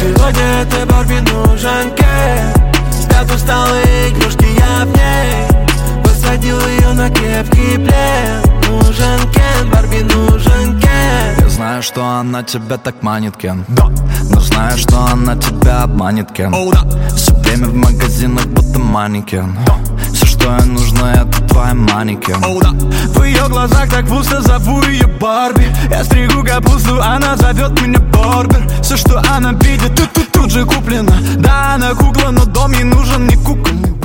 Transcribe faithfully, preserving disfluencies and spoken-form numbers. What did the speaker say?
Сегодня этой Барби нужен Кен. Спят усталые игрушки, я в ней посадил ее на крепкий плед. Нужен Кен, Барби нужен Кен. Я знаю, что она тебя так манит, Кен, да. Но знаю, что она тебя обманет, Кен, oh, да. Все время в магазинах будто манекен, да. Все, что ей нужно, это твоя манекен, oh, да. В ее глазах так пусто, зову ее Барби. Я стригу капусту, она зовет меня Барбер. Все, что она видит, тут, тут, тут же куплено. Да, она кукла, но дом ей нужен не кукольный.